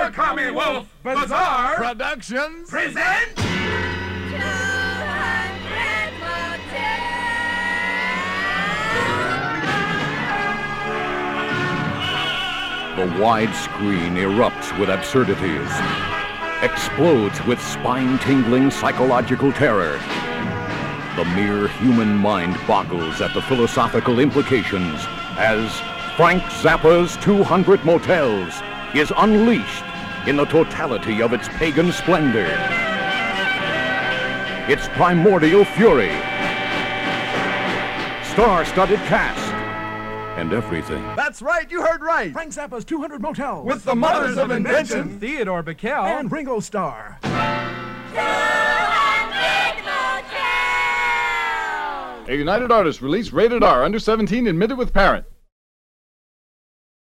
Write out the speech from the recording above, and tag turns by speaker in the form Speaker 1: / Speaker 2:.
Speaker 1: Murakami Wolf Bazaar
Speaker 2: Productions
Speaker 1: present
Speaker 3: 200 Motels.
Speaker 4: The wide screen erupts with absurdities, explodes with spine-tingling psychological terror. The mere human mind boggles at the philosophical implications as Frank Zappa's 200 Motels is unleashed in the totality of its pagan splendor, its primordial fury, star-studded cast, and everything.
Speaker 2: That's right, you heard right.
Speaker 5: Frank Zappa's 200 Motels.
Speaker 1: with the mothers of invention,
Speaker 2: Theodore Bickel.
Speaker 5: and Ringo Starr.
Speaker 3: 200 Motels.
Speaker 6: A United Artists release, rated R, under 17, admitted with parent.